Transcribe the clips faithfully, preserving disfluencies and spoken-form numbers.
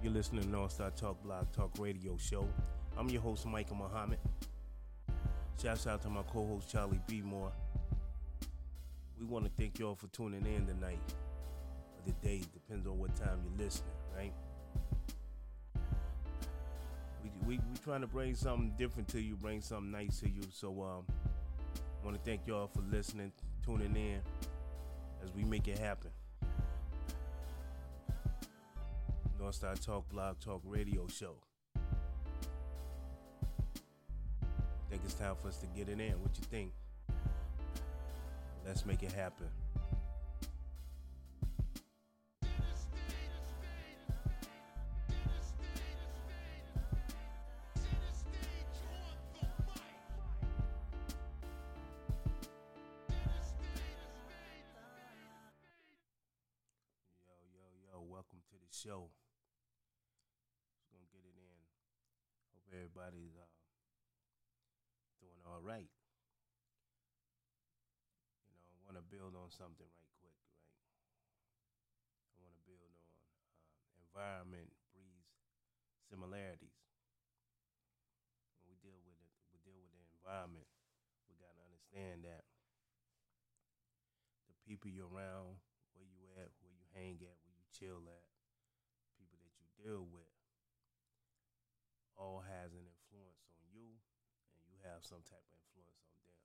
listening to North Star Talk Blog Talk Radio Show. I'm your host, Michael Muhammad. Shouts out to my co-host, Charlie B. Moore. We want to thank y'all for tuning in tonight, or the day, depends on what time you're listening, right? We we we trying to bring something different to you, bring something nice to you. So um, I want to thank y'all for listening, tuning in, as we make it happen. North Star Talk Blog Talk Radio Show. I think it's time for us to get it in. What you think? Let's make it happen. Yo, yo, yo, welcome to the show. Just gonna get it in. Hope everybody's uh, doing all right. You know, I want to build on something right quick, right? I want to build on um, environment breeds similarities. When we deal with it, we deal with the environment. We gotta understand that the people you're around, where you at, where you hang at, where you chill at, people that you deal with, all has an influence on you, and you have some type of influence on them.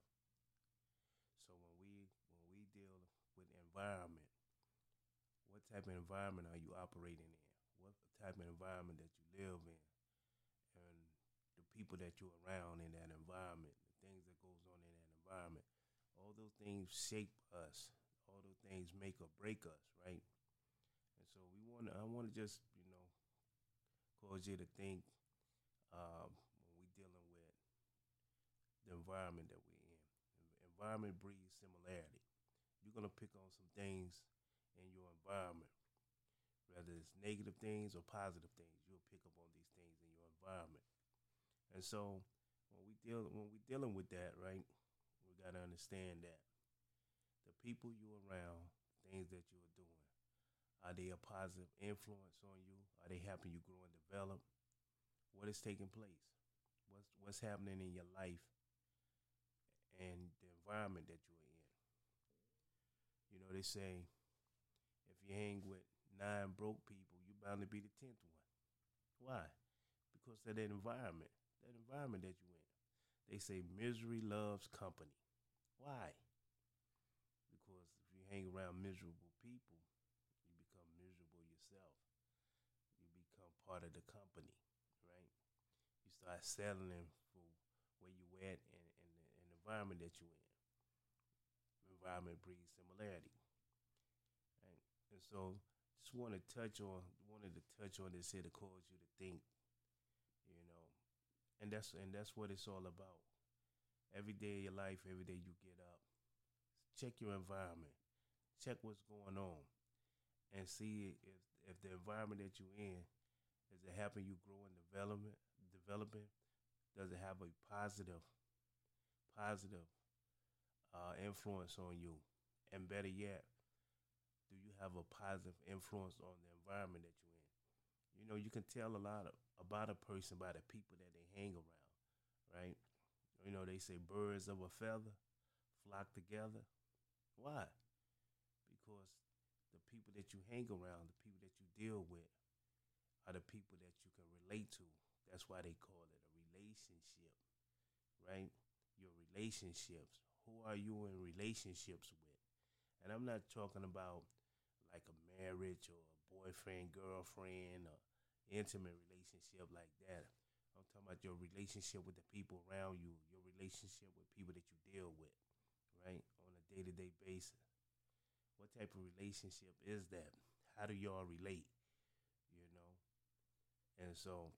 So when we when we deal with environment, what type of environment are you operating in? What type of environment that you live in, and the people that you're around in that environment, the things that goes on in that environment, all those things shape us. All those things make or break us, right? And so we want to. I want to just you know cause you to think um, when we dealing with the environment that we're in. Environment breeds similarity. You're going to pick on some things in your environment, whether it's negative things or positive things. You'll pick up on these things in your environment. And so when we deal when we're dealing with that, right, we got to understand that the people you're around, things that you're doing, are they a positive influence on you? Are they helping you grow and develop? What is taking place? What's what's happening in your life and the environment that you're in? You know, they say if you hang with nine broke people, you're bound to be the tenth one. Why? Because of that environment, that environment that you're in. They say misery loves company. Why? Because if you hang around miserable people, you become miserable yourself. You become part of the company, right? You start settling for where you at and, and, and the environment that you're in. Environment breeds similarity. Right? And so just want to touch on wanted to touch on this here to cause you to think, you know. And that's and that's what it's all about. Every day of your life, every day you get up, check your environment. Check what's going on. And see if if the environment that you're in, is it helping you grow and development developing? Does it have a positive, positive uh, influence on you? And better yet, do you have a positive influence on the environment that you're in? You know, you can tell a lot of, about a person by the people that they hang around, right? You know, they say birds of a feather flock together. Why? Because the people that you hang around, the people that you deal with, are the people that you can relate to. That's why they call it a relationship, right? Your relationships. Who are you in relationships with? And I'm not talking about like a marriage or a boyfriend, girlfriend, or intimate relationship like that. I'm talking about your relationship with the people around you, your relationship with people that you deal with, right, on a day-to-day basis. What type of relationship is that? How do y'all relate, you know? And so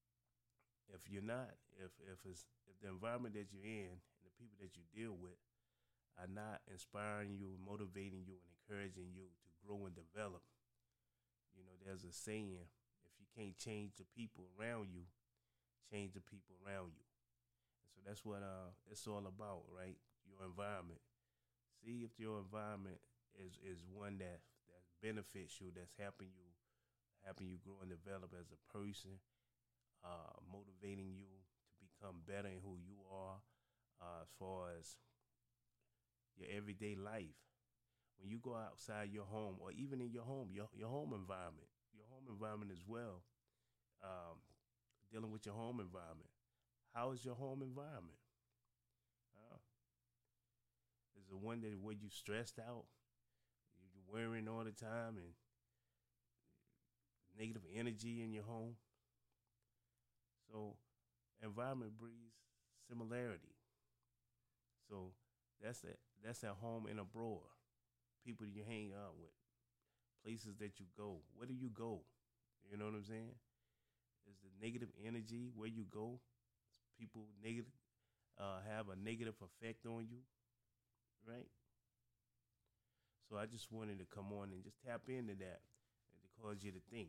if you're not, if if it's if the environment that you're in and the people that you deal with are not inspiring you, motivating you, and encouraging you to grow and develop, you know, there's a saying, if you can't change the people around you, change the people around you. And so that's what uh it's all about, right? Your environment. See if your environment is is one that that benefits you, that's helping you helping you grow and develop as a person, uh, motivating you to become better in who you are, uh, as far as your everyday life. When you go outside your home, or even in your home, your your home environment, your home environment as well, um, dealing with your home environment. How is your home environment? Uh, is it one that where you stressed out, you're worrying all the time, and negative energy in your home? So, environment breeds similarity. So that's a that's at home and abroad. People you hang out with, places that you go. Where do you go? You know what I'm saying? Is the negative energy where you go? People negative uh, have a negative effect on you, right? So I just wanted to come on and just tap into that and to cause you to think.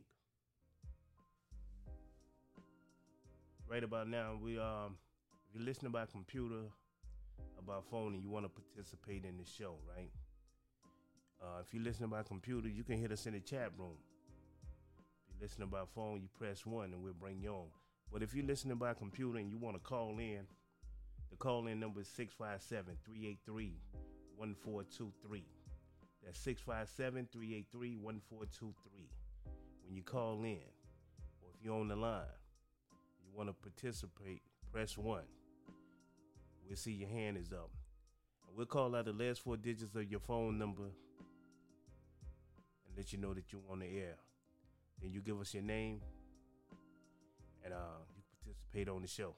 Right about now, we um, if you're listening by computer, about phone, and you want to participate in the show, right? Uh, if you're listening by computer, you can hit us in the chat room. If you're listening by phone, you press one and we'll bring you on. But if you're listening by computer and you want to call in, the call-in number is six five seven, three eight three, one four two three. That's six five seven, three eight three, one four two three. When you call in, or if you're on the line, you want to participate, press one. We'll see your hand is up. And we'll call out the last four digits of your phone number and let you know that you're on the air. Then you give us your name and uh, you participate on the show.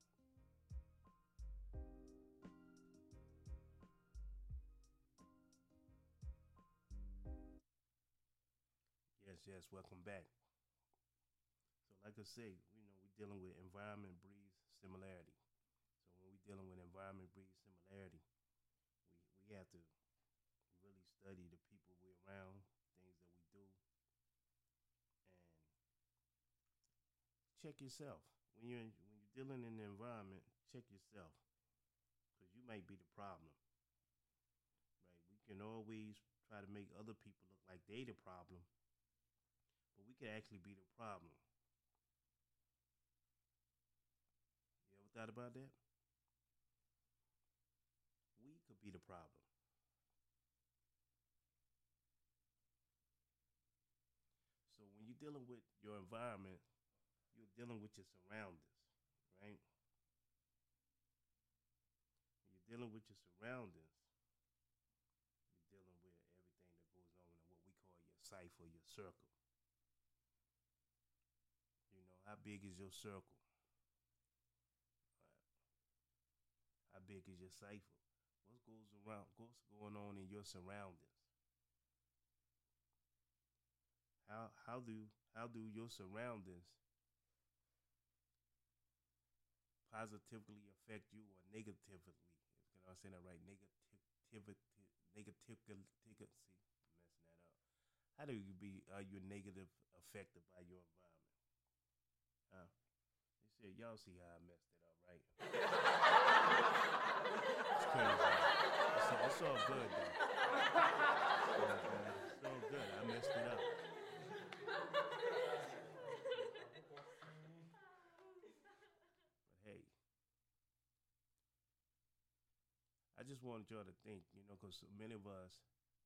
Yes, yes, welcome back. So like I say, you know, we're dealing with environment breeds similarity. So when we're dealing with environment breeds similarity, we, we have to really study the people we're around, things that we do, and check yourself. When you're in, when you're dealing in the environment, check yourself, because you might be the problem. Right? We can always try to make other people look like they the problem, but we could actually be the problem. You ever thought about that? We could be the problem. So when you're dealing with your environment, you're dealing with your surroundings, right? When you're dealing with your surroundings, you're dealing with everything that goes on in what we call your cipher, your circle. You know, how big is your circle? Uh, how big is your cipher? What goes around? What's going on in your surroundings? How how do how do your surroundings positively affect you or negatively? You know, I'm saying that right. Negativity, negativity. See, I'm messing that up. How do you be? Are you negative affected by your environment? Huh? They said y'all see how I messed it up, right? It's crazy. It's all, it's all good though. It's all good. I messed it up. But hey, I just wanted y'all to think, you know, because many of us,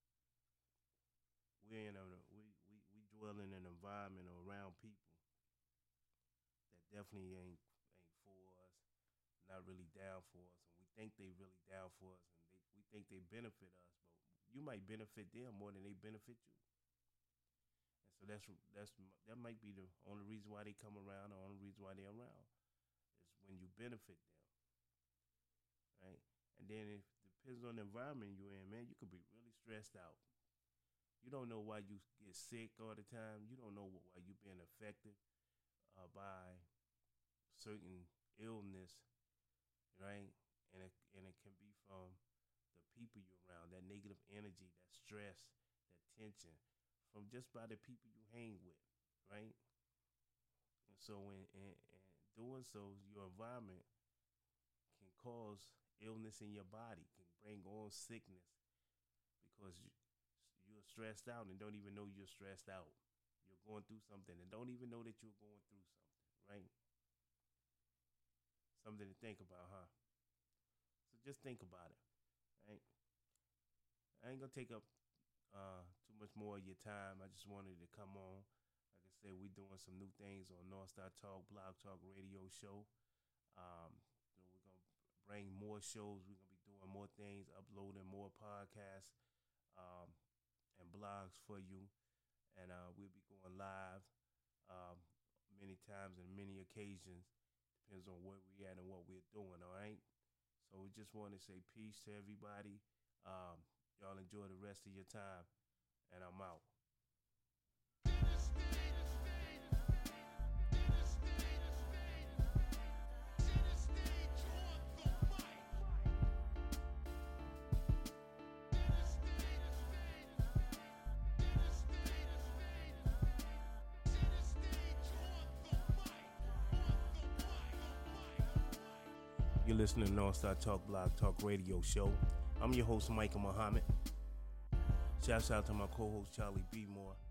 we're in a we, we we dwell in an environment or around people that definitely ain't ain't for us, not really down for us, and we think they really down for us, and they we think they benefit us, but you might benefit them more than they benefit you. And so that's that's that might be the only reason why they come around, the only reason why they're around, is when you benefit them, right? And then it depends on the environment you're in, man. You could be really stressed out. You don't know why you get sick all the time. You don't know why you're being affected uh, by certain illness, right? And it, and it can be from the people you're around, that negative energy, that stress, that tension, from just by the people you hang with, right? And so when and, and doing so, your environment can cause illness in your body, can bring on sickness because you, you're stressed out and don't even know you're stressed out. you're going through something and don't even know that you're going through something, right? Something to think about, huh? So just think about it, right? I ain't gonna take up uh, too much more of your time. I just wanted to come on. Like I said, we're doing some new things on North Star Talk, Blog Talk Radio Show. Um, so we're gonna bring more shows. We're gonna be doing more things, uploading more podcasts um, and blogs for you, and uh, we'll be going live um, many times and many occasions. Depends on where we at and what we're doing. All right. So we just want to say peace to everybody. Um, y'all enjoy the rest of your time, and I'm out. You're listening to North Star Talk Blog Talk Radio Show. I'm your host, Michael Muhammad. Shouts out to my co-host, Charlie B. Moore.